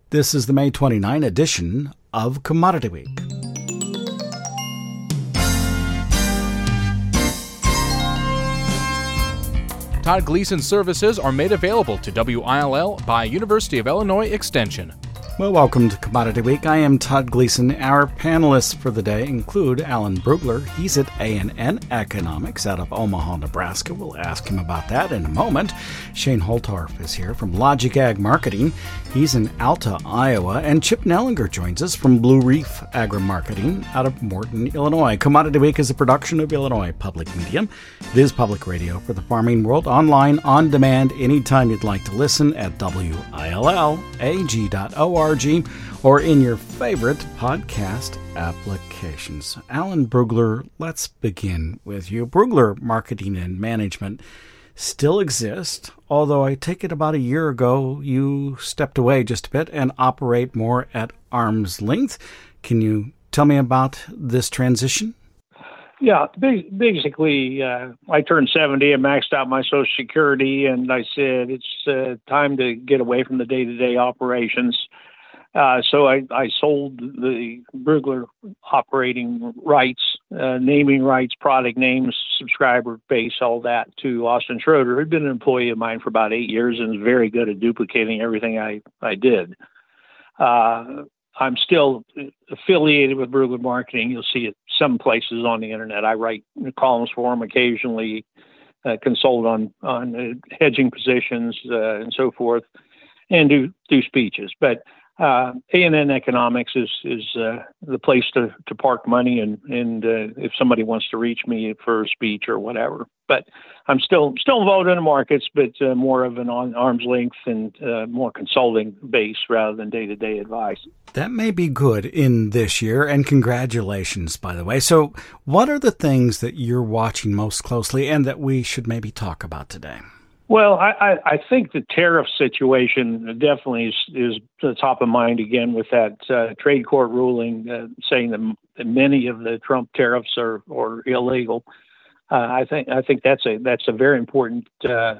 This is the May 29 edition of Commodity Week. Todd Gleason services are made available to WILL by University of Illinois Extension. Well, welcome to Commodity Week. I am Todd Gleason. Our panelists for the day include Alan Brugler. He's at A&N Economics out of Omaha, Nebraska. We'll ask him about that in a moment. Shane Holtorf is here from Logic Ag Marketing. He's in Alta, Iowa. And Chip Nellinger joins us from Blue Reef Agri-Marketing out of Morton, Illinois. Commodity Week is a production of Illinois Public Media. It is public radio for the farming world, online, on demand, anytime you'd like to listen at WILLAG.org. or in your favorite podcast applications. Alan Brugler, let's begin with you. Brugler Marketing and Management still exists, although I take it about a year ago you stepped away just a bit and operate more at arm's length. Can you tell me about this transition? Yeah, basically, I turned 70 and maxed out my Social Security, and I said it's time to get away from the day-to-day operations. So I sold the Brugler operating rights, naming rights, product names, subscriber base, all that to Austin Schroeder, who'd been an employee of mine for about 8 years and is very good at duplicating everything I did. I'm still affiliated with Brugler Marketing. You'll see it some places on the internet. I write columns for them occasionally, consult on hedging positions and so forth, and do speeches. But A&N Economics is the place to park money, and if somebody wants to reach me for a speech or whatever. But I'm still involved in the markets, but more of an arm's length and more consulting base rather than day-to-day advice. That may be good in this year, and congratulations, by the way. So what are the things that you're watching most closely and that we should maybe talk about today? Well, I think the tariff situation definitely is the top of mind again with that trade court ruling saying that many of the Trump tariffs are illegal. I think that's a very important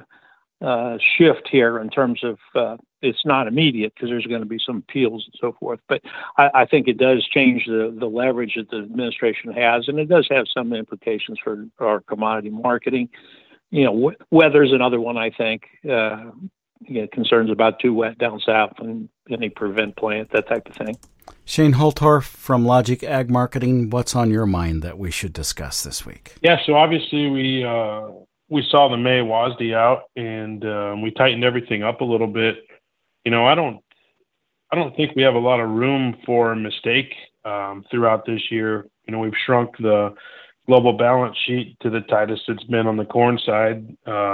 shift here in terms of it's not immediate because there's going to be some appeals and so forth. But I think it does change the leverage that the administration has, and it does have some implications for our commodity marketing. You know, weather's another one, I think. Concerns about too wet down south and any prevent plant, that type of thing. Shane Holtorf from Logic Ag Marketing, what's on your mind that we should discuss this week? Yeah, so obviously we saw the May WASDE out, and we tightened everything up a little bit. You know, I don't think we have a lot of room for a mistake throughout this year. You know, we've shrunk the global balance sheet to the tightest it's been on the corn side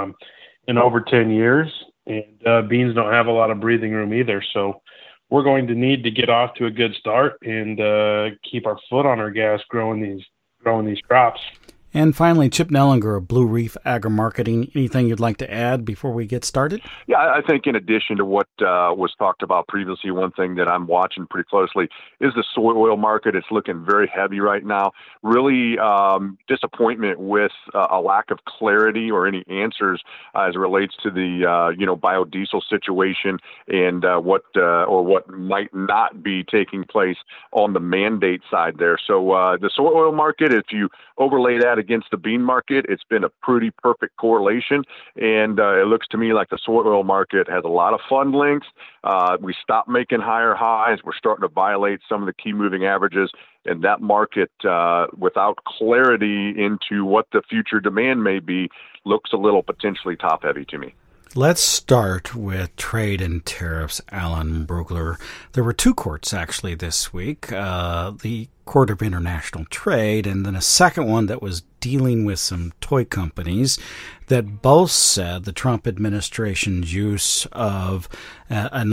in over 10 years. And beans don't have a lot of breathing room either. So we're going to need to get off to a good start and keep our foot on our gas growing these crops. And finally, Chip Nellinger of Blue Reef Agri-Marketing. Anything you'd like to add before we get started? Yeah, I think in addition to what was talked about previously, one thing that I'm watching pretty closely is the soy oil market. It's looking very heavy right now. Really disappointment with a lack of clarity or any answers as it relates to the biodiesel situation and what might not be taking place on the mandate side there. So the soy oil market, if you overlay that against the bean market, it's been a pretty perfect correlation. And it looks to me like the soy oil market has a lot of fund links. We stopped making higher highs. We're starting to violate some of the key moving averages. And that market, without clarity into what the future demand may be, looks a little potentially top heavy to me. Let's start with trade and tariffs, Alan Brugler. There were two courts actually this week, the Court of International Trade and then a second one that was dealing with some toy companies that both said the Trump administration's use of a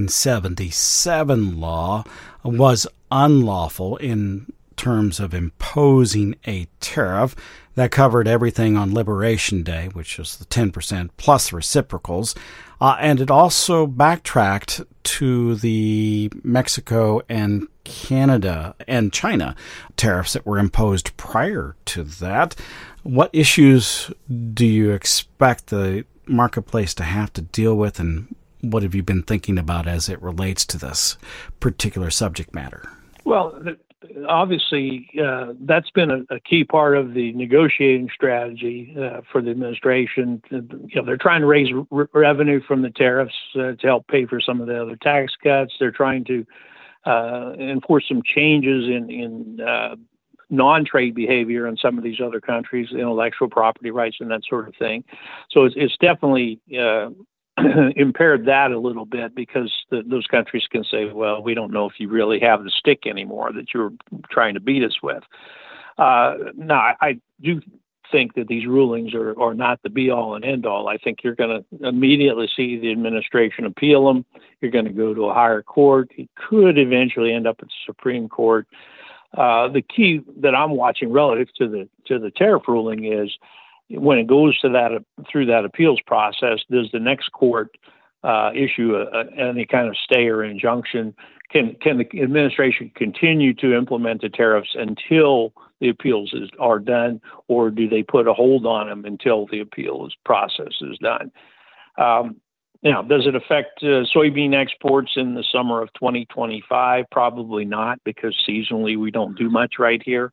1977 law was unlawful in terms of imposing a tariff that covered everything on Liberation Day, which was the 10% plus reciprocals. And it also backtracked to the Mexico and Canada and China tariffs that were imposed prior to that. What issues do you expect the marketplace to have to deal with, and what have you been thinking about as it relates to this particular subject matter? Well, obviously, that's been a key part of the negotiating strategy for the administration. They're trying to raise revenue from the tariffs to help pay for some of the other tax cuts. They're trying to enforce some changes in non-trade behavior in some of these other countries, intellectual property rights and that sort of thing. So it's definitely impaired that a little bit, because those countries can say, well, we don't know if you really have the stick anymore that you're trying to beat us with. Now, I do think that these rulings are not the be-all and end-all. I think you're going to immediately see the administration appeal them. You're going to go to a higher court. It could eventually end up at the Supreme Court. The key that I'm watching relative to the tariff ruling is, when it goes to through that appeals process, does the next court issue any kind of stay or injunction? Can the administration continue to implement the tariffs until the appeals are done, or do they put a hold on them until the process is done? Now, does it affect soybean exports in the summer of 2025? Probably not, because seasonally we don't do much right here.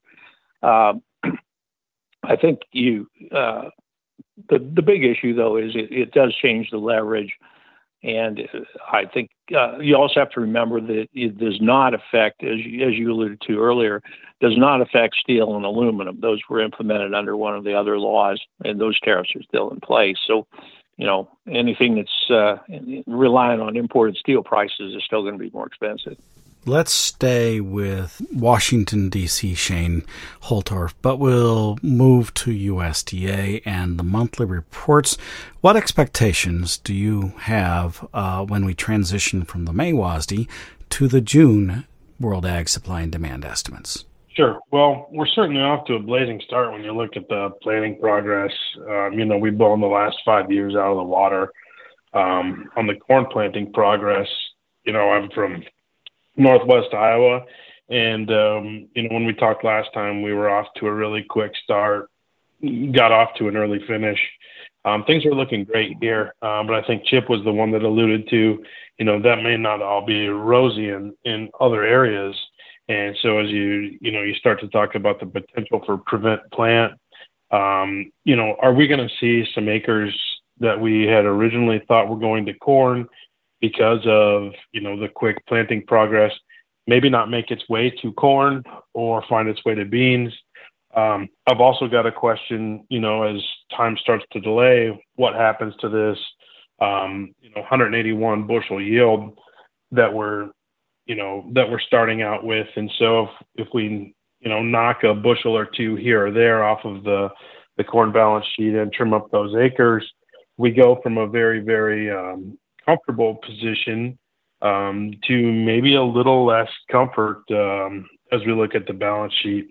I think the big issue, though, is it does change the leverage. And I think you also have to remember that it does not affect, as you alluded to earlier, does not affect steel and aluminum. Those were implemented under one of the other laws, and those tariffs are still in place. So, anything that's relying on imported steel prices is still going to be more expensive. Let's stay with Washington, D.C., Shane Holtorf, but we'll move to USDA and the monthly reports. What expectations do you have when we transition from the May WASDE to the June World Ag Supply and Demand estimates? Sure. Well, we're certainly off to a blazing start when you look at the planting progress. We've blown the last 5 years out of the water. On the corn planting progress, I'm from Northwest Iowa. And, when we talked last time, we were off to a really quick start, got off to an early finish. Things are looking great here. But I think Chip was the one that alluded to, that may not all be rosy in other areas. And so as you start to talk about the potential for prevent plant, are we going to see some acres that we had originally thought were going to corn because of, the quick planting progress, maybe not make its way to corn or find its way to beans? I've also got a question, as time starts to delay, what happens to this, 181 bushel yield that we're starting out with. And so if we, knock a bushel or two here or there off of the corn balance sheet and trim up those acres, we go from a very, very comfortable position to maybe a little less comfort as we look at the balance sheet.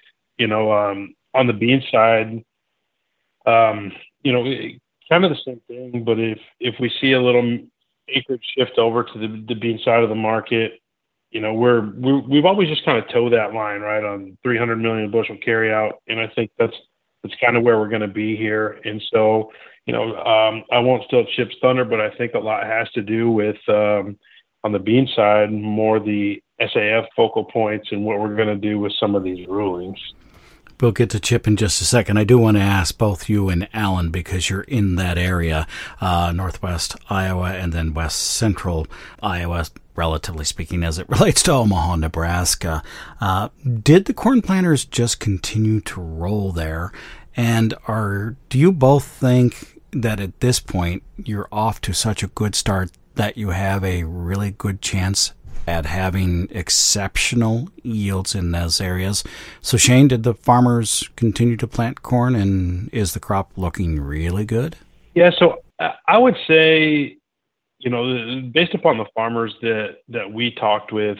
On the bean side, kind of the same thing, but if we see a little acreage shift over to the bean side of the market, we've always just kind of towed that line right on 300 million bushel carryout, and I think that's kind of where we're going to be here. And so, I won't steal Chip's thunder, but I think a lot has to do with on the bean side more the SAF focal points and what we're going to do with some of these rulings. We'll get to Chip in just a second. I do want to ask both you and Alan, because you're in that area, northwest Iowa and then west central Iowa, relatively speaking, as it relates to Omaha, Nebraska. Did the corn planters just continue to roll there? And do you both think that at this point you're off to such a good start that you have a really good chance at having exceptional yields in those areas? So, Shane, did the farmers continue to plant corn, and is the crop looking really good? Yeah, so I would say, based upon the farmers that we talked with,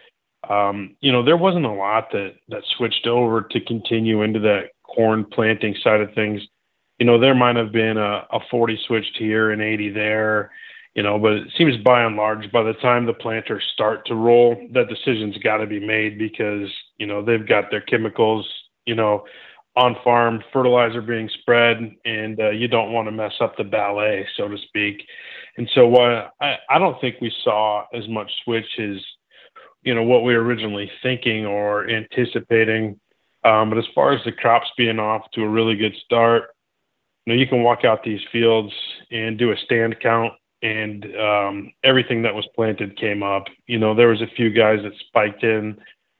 there wasn't a lot that switched over to continue into that corn planting side of things. There might have been a 40 switched here and 80 there. But it seems by and large, by the time the planters start to roll, that decision's got to be made because, they've got their chemicals, on farm, fertilizer being spread, and you don't want to mess up the ballet, so to speak. And so what I don't think we saw as much switch as, what we were originally thinking or anticipating. But as far as the crops being off to a really good start, you can walk out these fields and do a stand count, and everything that was planted came up. There was a few guys that spiked in,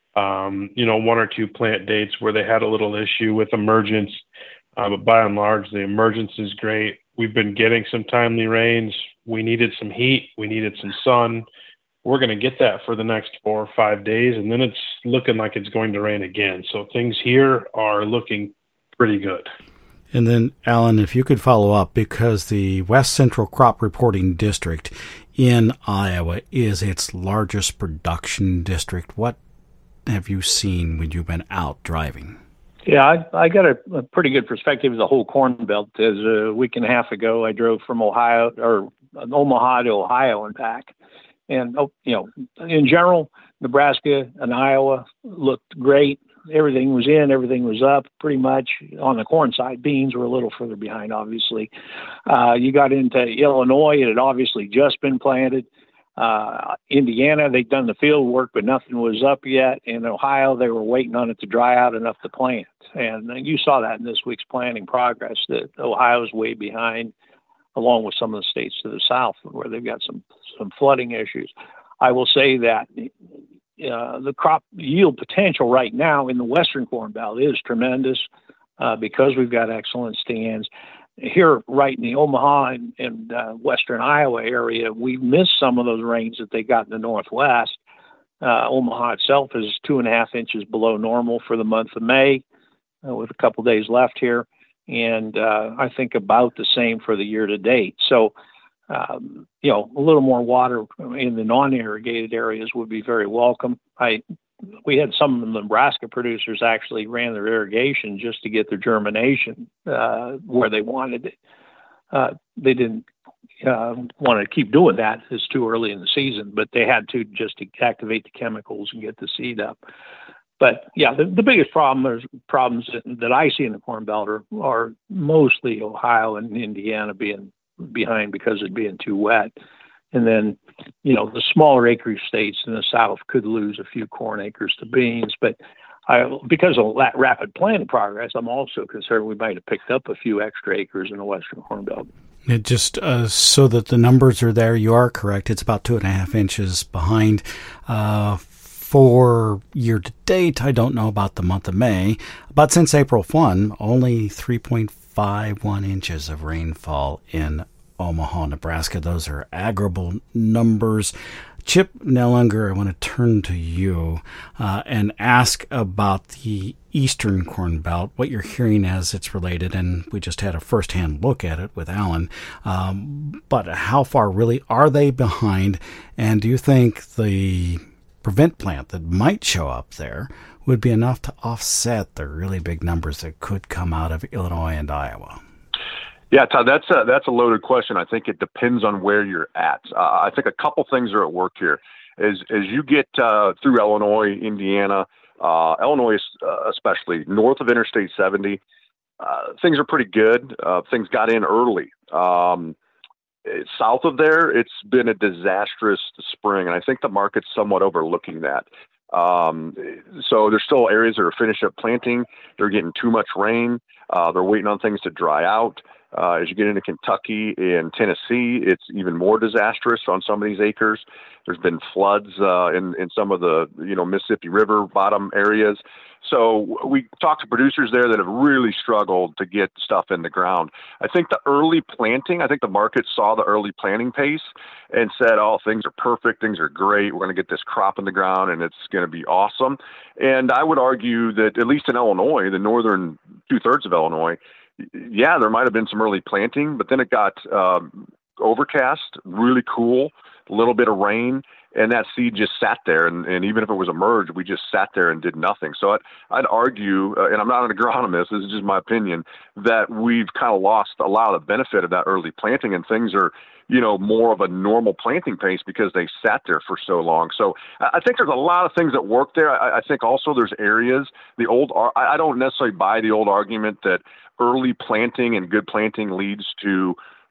one or two plant dates where they had a little issue with emergence. But by and large, the emergence is great. We've been getting some timely rains. We needed some heat. We needed some sun. We're going to get that for the next 4 or 5 days, and then it's looking like it's going to rain again. So things here are looking pretty good. And then, Alan, if you could follow up, because the West Central Crop Reporting District in Iowa is its largest production district. What have you seen when you've been out driving? Yeah, I got a pretty good perspective of the whole Corn Belt. As a week and a half ago, I drove from Omaha to Ohio and back. And, in general, Nebraska and Iowa looked great. Everything was in, everything was up pretty much. On the corn side, beans were a little further behind, obviously. You got into Illinois, it had obviously just been planted. Indiana, they'd done the field work, but nothing was up yet. In Ohio, they were waiting on it to dry out enough to plant. And you saw that in this week's planting progress, that Ohio's way behind, along with some of the states to the south where they've got some flooding issues. I will say that the crop yield potential right now in the Western Corn Belt is tremendous because we've got excellent stands. Here, right in the Omaha and Western Iowa area, we've missed some of those rains that they got in the Northwest. Omaha itself is 2.5 inches below normal for the month of May, with a couple days left here. And I think about the same for the year to date. So, a little more water in the non-irrigated areas would be very welcome. We had some of the Nebraska producers actually ran their irrigation just to get their germination where they wanted it. They didn't want to keep doing that. It's too early in the season, but they had to just to activate the chemicals and get the seed up. But yeah, the biggest problems that I see in the Corn Belt are mostly Ohio and Indiana being behind because of being too wet. And then, the smaller acreage states in the South could lose a few corn acres to beans. But because of that rapid planting progress, I'm also concerned we might have picked up a few extra acres in the Western Corn Belt. It just so that the numbers are there, you are correct. It's about 2.5 inches behind. For year to date, I don't know about the month of May, but since April 1, only 3.51 inches of rainfall in Omaha, Nebraska. Those are agreeable numbers. Chip Nellinger, I want to turn to you and ask about the Eastern Corn Belt, what you're hearing as it's related, and we just had a firsthand look at it with Alan. But how far really are they behind, and do you think the prevent plant that might show up there would be enough to offset the really big numbers that could come out of Illinois and Iowa? Yeah, Todd, that's a loaded question. I think it depends on where you're at. I think a couple things are at work here. As you get through Illinois, Indiana, Illinois especially, north of Interstate 70, things are pretty good. Things got in early. South of there, it's been a disastrous spring, and I think the market's somewhat overlooking that. So there's still areas that are finished up planting. They're getting too much rain. They're waiting on things to dry out. As you get into Kentucky and Tennessee, it's even more disastrous on some of these acres. There's been floods in some of the Mississippi River bottom areas. So we talked to producers there that have really struggled to get stuff in the ground. I think the market saw the early planting pace and said, oh, things are perfect. Things are great. We're going to get this crop in the ground and it's going to be awesome. And I would argue that at least in Illinois, the northern 2/3 of Illinois, yeah, there might have been some early planting, but then it got overcast, really cool, a little bit of rain, and that seed just sat there. And even if it was emerged, we just sat there and did nothing. So I'd argue, and I'm not an agronomist, this is just my opinion, that we've kind of lost a lot of the benefit of that early planting, and things are, more of a normal planting pace because they sat there for so long. So I think there's a lot of things that work there. I think also there's areas, I don't necessarily buy the old argument that early planting and good planting leads to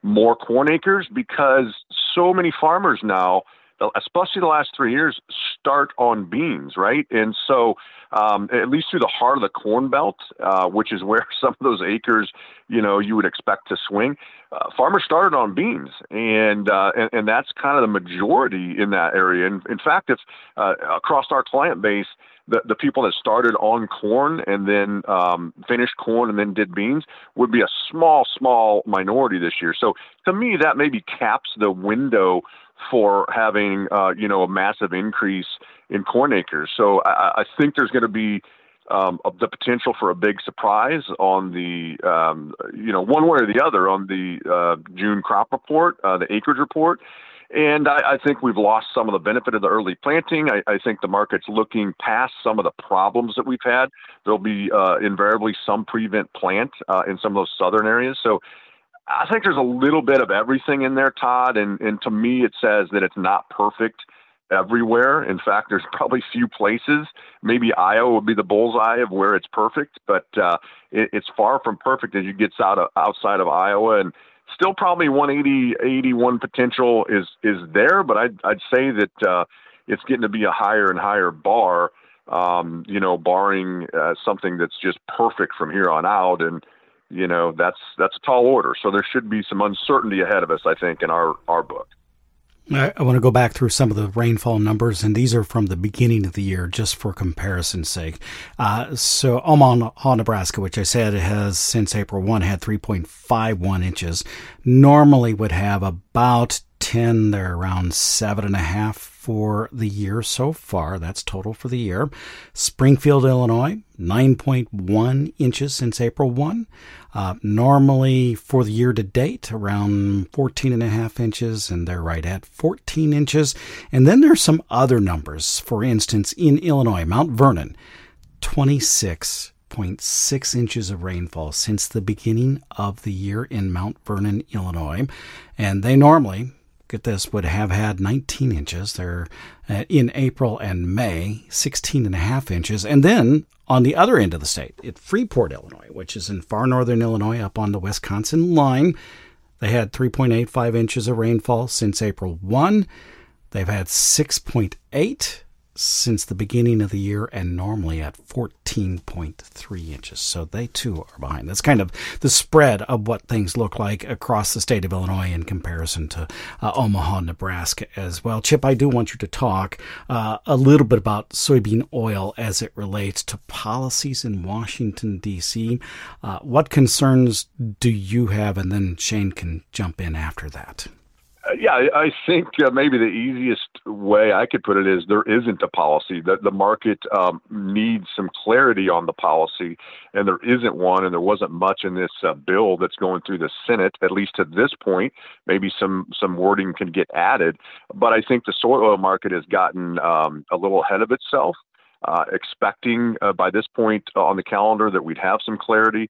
more corn acres because so many farmers now, especially the last 3 years, start on beans, right? And so at least through the heart of the Corn Belt, which is where some of those acres, you would expect to swing, farmers started on beans, and that's kind of the majority in that area. And in fact, if across our client base, the people that started on corn and then finished corn and then did beans would be a small minority this year. So to me, that maybe caps the window for having, a massive increase in corn acres. So I think there's going to be the potential for a big surprise on the, one way or the other on the June crop report, the acreage report. And I think we've lost some of the benefit of the early planting. I think the market's looking past some of the problems that we've had. There'll be invariably some prevent plant in some of those southern areas. So I think there's a little bit of everything in there, Todd. And to me, it says that it's not perfect everywhere. In fact, there's probably few places. Maybe Iowa would be the bullseye of where it's perfect, but it's far from perfect as you get outside of Iowa. And still probably 180, 81 potential is there, but I'd say that it's getting to be a higher and higher bar, barring something that's just perfect from here on out. And, that's a tall order. So there should be some uncertainty ahead of us, I think, in our book. I want to go back through some of the rainfall numbers, and these are from the beginning of the year, just for comparison's sake. So Omaha, Nebraska, which I said has since April 1 had 3.51 inches, normally would have about 10. They're around 7.5 for the year so far. That's total for the year. Springfield, Illinois, 9.1 inches since April 1. Normally for the year to date, around 14.5 inches, and they're right at 14 inches. And then there's some other numbers. For instance, in Illinois, Mount Vernon, 26.6 inches of rainfall since the beginning of the year in Mount Vernon, Illinois. And they normally, get this, would have had 19 inches. They're in April and May, 16.5 inches. And then on the other end of the state, at Freeport, Illinois, which is in far northern Illinois up on the Wisconsin line, they had 3.85 inches of rainfall since April 1. They've had 6.8 since the beginning of the year, and normally at 14.3 inches. So they too are behind. That's kind of the spread of what things look like across the state of Illinois in comparison to Omaha, Nebraska as well. Chip, I do want you to talk a little bit about soybean oil as it relates to policies in Washington, D.C. What concerns do you have? And then Shane can jump in after that. Yeah, I think maybe the easiest way I could put it is there isn't a policy. The market needs some clarity on the policy, and there isn't one, and there wasn't much in this bill that's going through the Senate, at least to this point. Maybe some wording can get added, but I think the soy oil market has gotten a little ahead of itself. Expecting by this point on the calendar that we'd have some clarity.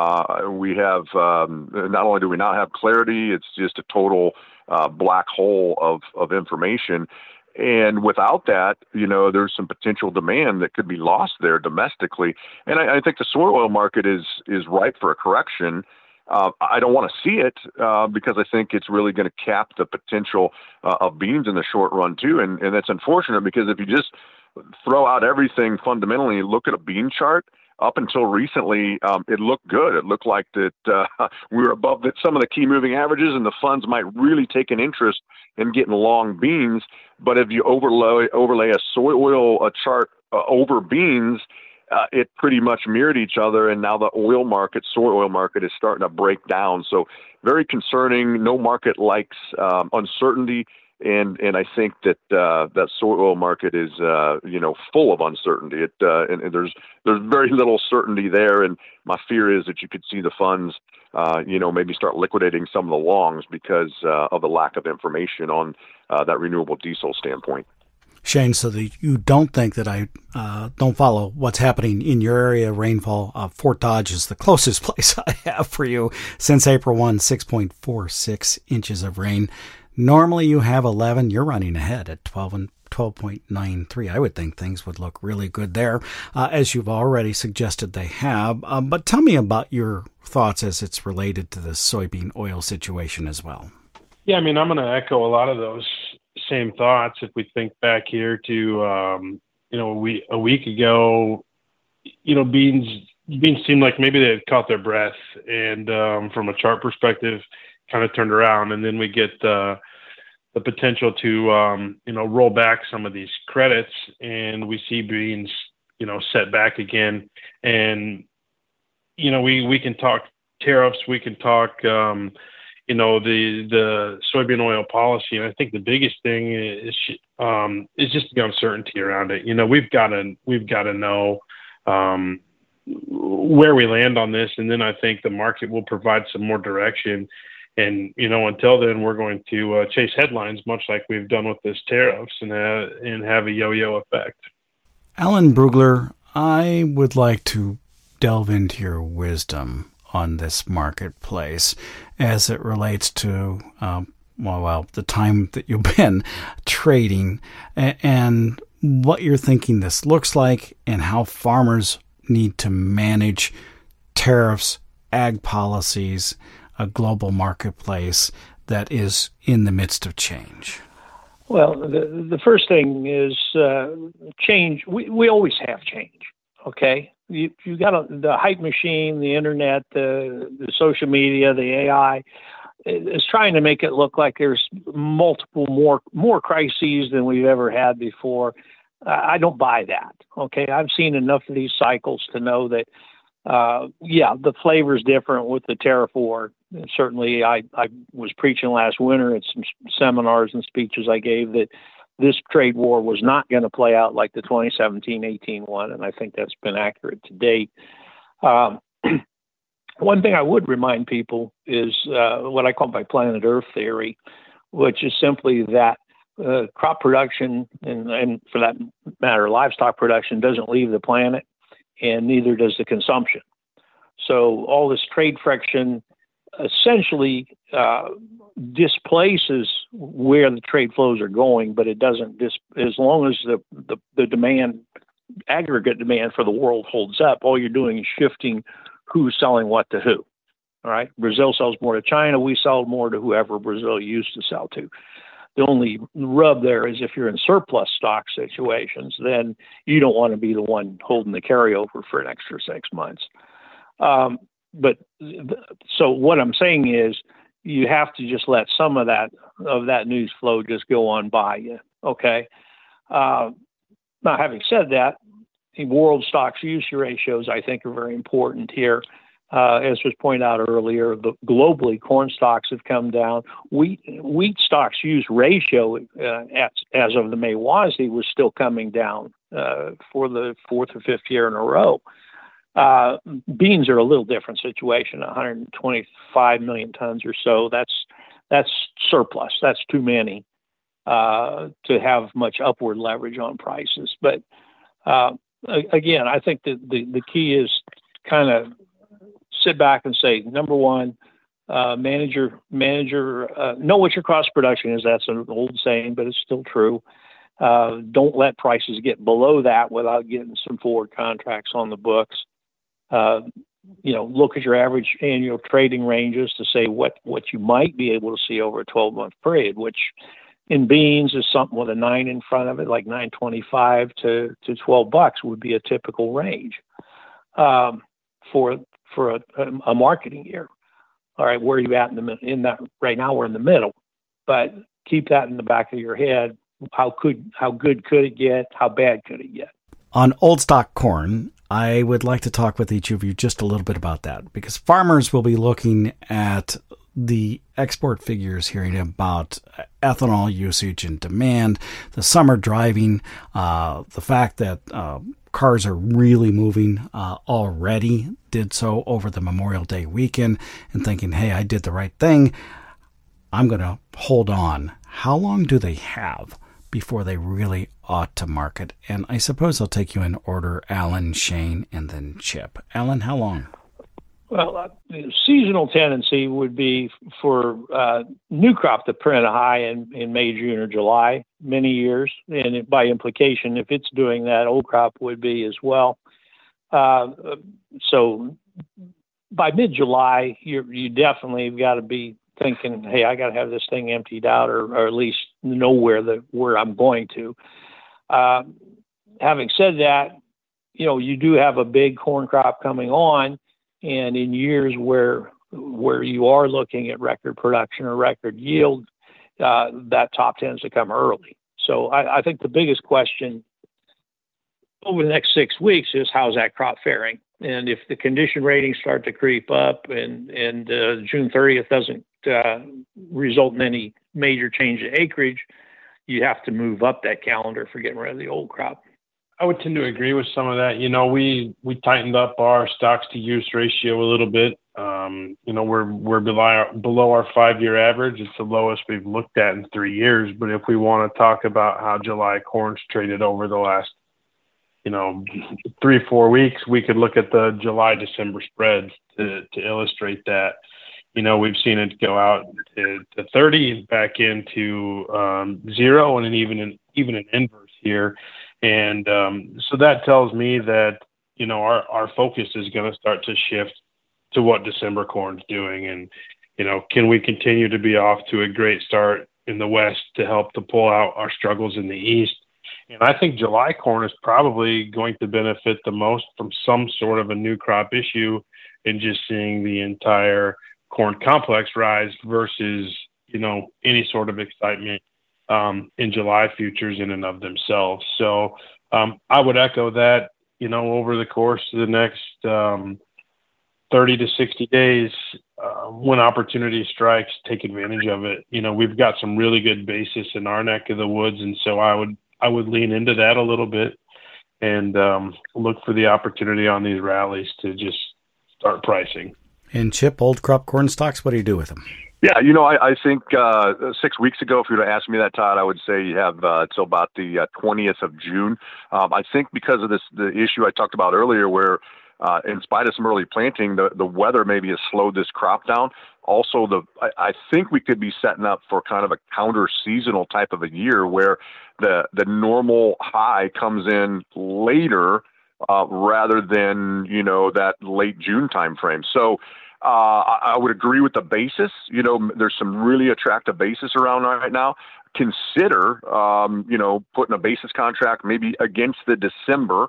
We have, not only do we not have clarity, it's just a total black hole of information. And without that, there's some potential demand that could be lost there domestically. And I think the soy oil market is ripe for a correction. I don't want to see it because I think it's really going to cap the potential of beans in the short run too. And that's unfortunate because if you just throw out everything fundamentally, look at a bean chart, up until recently, it looked good. It looked like that we were above some of the key moving averages, and the funds might really take an interest in getting long beans. But if you overlay a soy oil chart over beans, it pretty much mirrored each other. And now the soy oil market is starting to break down. So very concerning. No market likes uncertainty. And I think that that soy oil market is full of uncertainty. And there's very little certainty there. And my fear is that you could see the funds maybe start liquidating some of the longs because of the lack of information on that renewable diesel standpoint. Shane, so that you don't think that I don't follow what's happening in your area, rainfall, Fort Dodge is the closest place I have for you. Since April 1, 6.46 inches of rain. Normally you have 11. You're running ahead at 12 12.93. I would think things would look really good there, as you've already suggested they have. But tell me about your thoughts as it's related to the soybean oil situation as well. Yeah, I mean, I'm going to echo a lot of those same thoughts. If we think back here to, a week ago, beans seemed like maybe they had caught their breath, and from a chart perspective, kind of turned around, and then we get the potential to roll back some of these credits, and we see beans set back again. And we can talk tariffs, we can talk the soybean oil policy, and I think the biggest thing is just the uncertainty around it. We've got to know where we land on this, and then I think the market will provide some more direction. And until then, we're going to chase headlines, much like we've done with this tariffs, and have a yo-yo effect. Alan Brugler, I would like to delve into your wisdom on this marketplace as it relates to the time that you've been trading and what you're thinking this looks like and how farmers need to manage tariffs, ag policies, a global marketplace that is in the midst of change. Well, the first thing is change. We always have change, okay? You got the hype machine, the internet, the social media, the AI is trying to make it look like there's multiple more crises than we've ever had before. I don't buy that, okay? I've seen enough of these cycles to know that, the flavor's different with the tariff war. And certainly, I was preaching last winter at some seminars and speeches I gave that this trade war was not going to play out like the 2017-18 one, and I think that's been accurate to date. One thing I would remind people is what I call my planet Earth theory, which is simply that crop production and for that matter, livestock production doesn't leave the planet, and neither does the consumption. So all this trade friction essentially displaces where the trade flows are going, but it doesn't as long as the demand, aggregate demand for the world holds up, all you're doing is shifting who's selling what to who. All right. Brazil sells more to China. We sell more to whoever Brazil used to sell to. The only rub there is if you're in surplus stock situations, then you don't want to be the one holding the carryover for an extra 6 months. So what I'm saying is you have to just let some of that news flow just go on by you. Okay. Now, having said that, world stocks use ratios, I think, are very important here. As was pointed out earlier, globally, corn stocks have come down. Wheat stocks use ratio, as of the May WASDE, was still coming down for the fourth or fifth year in a row. Beans are a little different situation, 125 million tons or so. That's surplus. That's too many to have much upward leverage on prices. But again, I think that the key is kind of sit back and say, number one, know what your cost production is. That's an old saying, but it's still true. Don't let prices get below that without getting some forward contracts on the books. Look at your average annual trading ranges to say what you might be able to see over a 12-month period, which in beans is something with a 9 in front of it, like $9.25 to $12 would be a typical range for a marketing year. All right, where are you at in that? Right now, we're in the middle, but keep that in the back of your head. How good could it get? How bad could it get? On old stock corn, I would like to talk with each of you just a little bit about that, because farmers will be looking at the export figures, hearing about ethanol usage and demand, the summer driving, the fact that cars are really moving already, did so over the Memorial Day weekend, and thinking, hey, I did the right thing. I'm going to hold on. How long do they have before they really ought to market? And I suppose I'll take you in order, Alan, Shane, and then Chip. Alan, how long? Well, the seasonal tendency would be for new crop to print a high in May, June, or July, many years. And by implication, if it's doing that, old crop would be as well. So by mid-July, you definitely have got to be thinking, hey, I got to have this thing emptied out or at least know where I'm going to. Having said that, you do have a big corn crop coming on. And in years where you are looking at record production or record yield, that top tends to come early. So I think the biggest question over the next 6 weeks is how's that crop faring? And if the condition ratings start to creep up and June 30th doesn't result in any major change in acreage, you have to move up that calendar for getting rid of the old crop. I would tend to agree with some of that. We tightened up our stocks to use ratio a little bit. We're below our 5-year average. It's the lowest we've looked at in 3 years. But if we want to talk about how July corn's traded over the last, 3-4 weeks, we could look at the July-December spreads to illustrate that. We've seen it go out to 30, back into 0, and even an inverse here. And so that tells me that, our focus is going to start to shift to what December corn's doing. And, can we continue to be off to a great start in the West to help to pull out our struggles in the East? And I think July corn is probably going to benefit the most from some sort of a new crop issue and just seeing the entire corn complex rise versus, any sort of excitement in July futures in and of themselves. So I would echo that, over the course of the next 30 to 60 days, when opportunity strikes, take advantage of it. We've got some really good basis in our neck of the woods. And so I would lean into that a little bit and look for the opportunity on these rallies to just start pricing. And Chip, old crop corn stocks, what do you do with them? Yeah, I think 6 weeks ago, if you would have asked me that, Todd, I would say you have till about the 20th of June. I think because of the issue I talked about earlier where in spite of some early planting, the weather maybe has slowed this crop down. Also, I think we could be setting up for kind of a counter-seasonal type of a year where the normal high comes in later rather than, that late June timeframe. So I would agree with the basis. There's some really attractive basis around right now. Consider, putting a basis contract maybe against the December.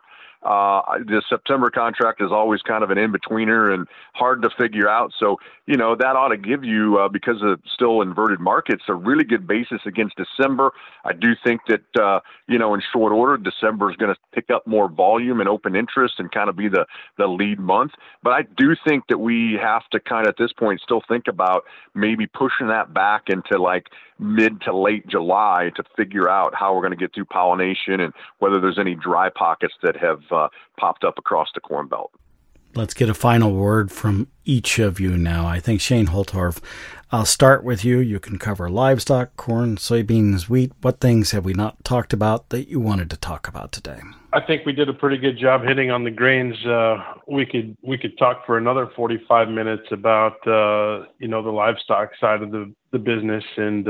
The September contract is always kind of an in-betweener and hard to figure out. So, that ought to give you, because of still inverted markets, a really good basis against December. I do think that, in short order, December is going to pick up more volume and open interest and kind of be the lead month. But I do think that we have to kind of at this point still think about maybe pushing that back into like mid to late July to figure out how we're going to get through pollination and whether there's any dry pockets that have popped up across the Corn Belt. Let's get a final word from each of you now. I think Shane Holtorf, I'll start with you. You can cover livestock, corn, soybeans, wheat. What things have we not talked about that you wanted to talk about today? I think we did a pretty good job hitting on the grains. We could talk for another 45 minutes about the livestock side of the business, and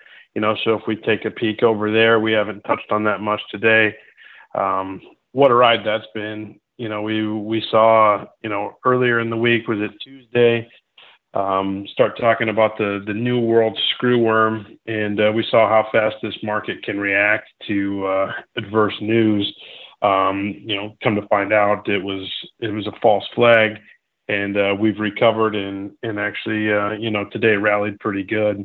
so if we take a peek over there, we haven't touched on that much today. What a ride that's been. We saw, earlier in the week, was it Tuesday, start talking about the new world screwworm, and we saw how fast this market can react to adverse news. Come to find out it was a false flag, and we've recovered and actually, today rallied pretty good.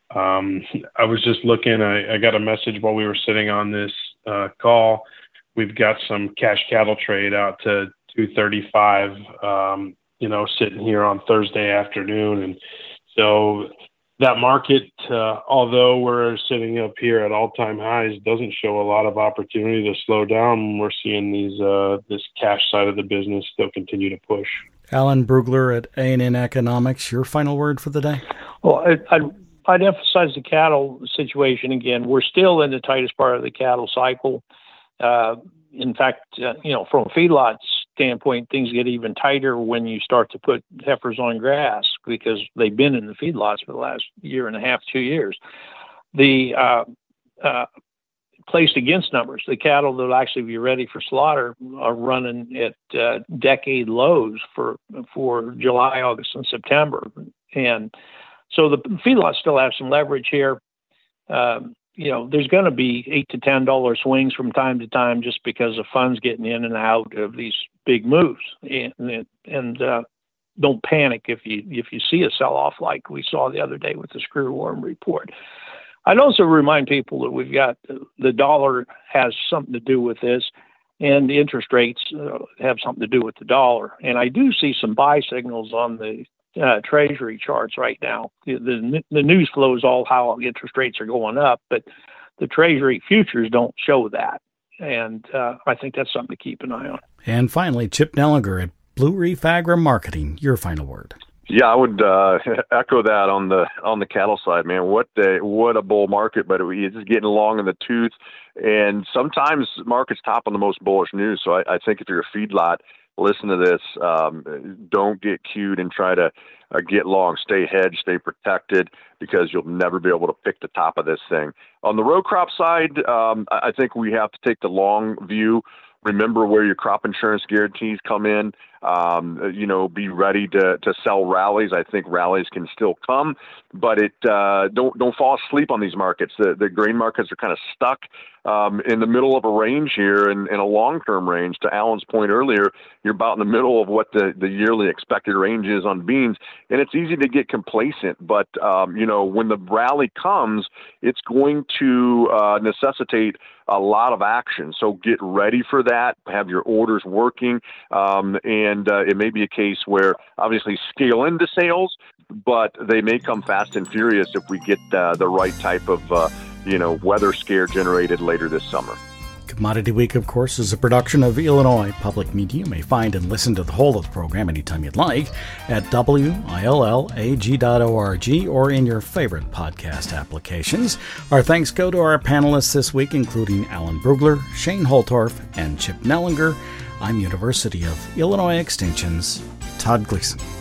I was just looking, I got a message while we were sitting on this call. We've got some cash cattle trade out to 235, sitting here on Thursday afternoon. And so that market, although we're sitting up here at all-time highs, doesn't show a lot of opportunity to slow down. We're seeing this cash side of the business still continue to push. Alan Brugler at A&N Economics, your final word for the day? Well, I'd emphasize the cattle situation again. We're still in the tightest part of the cattle cycle. In fact, from a feedlot standpoint, things get even tighter when you start to put heifers on grass because they've been in the feedlots for the last year and a half, 2 years. The placed against numbers, the cattle that will actually be ready for slaughter are running at decade lows for July, August, and September. And so the feedlots still have some leverage here. There's going to be $8 to $10 swings from time to time just because of funds getting in and out of these big moves. And don't panic if you see a sell-off like we saw the other day with the screwworm report. I'd also remind people that we've got the dollar has something to do with this, and the interest rates have something to do with the dollar. And I do see some buy signals on the Treasury charts right now. The news flow is all how interest rates are going up, but the Treasury futures don't show that. And I think that's something to keep an eye on. And finally, Chip Nellinger at Blue Reef Agri Marketing, your final word. Yeah, I would echo that on the cattle side, man. What a bull market, but it's just getting long in the tooth. And sometimes markets top on the most bullish news. So I think if you're a feedlot, listen to this. Don't get cued and try to get long. Stay hedged, stay protected, because you'll never be able to pick the top of this thing. On the row crop side, I think we have to take the long view. Remember where your crop insurance guarantees come in. Be ready to sell rallies. I think rallies can still come, but don't fall asleep on these markets. The grain markets are kind of stuck in the middle of a range here, and a long-term range. To Alan's point earlier, you're about in the middle of what the yearly expected range is on beans, and it's easy to get complacent. But when the rally comes, it's going to necessitate a lot of action. So get ready for that. Have your orders working, and it may be a case where obviously scale into sales, but they may come fast and furious if we get the right type of weather scare generated later this summer. Commodity Week, of course, is a production of Illinois Public Media. You may find and listen to the whole of the program anytime you'd like at willag.org or in your favorite podcast applications. Our thanks go to our panelists this week, including Alan Brugler, Shane Holtorf, and Chip Nellinger. I'm University of Illinois Extension's Todd Gleason.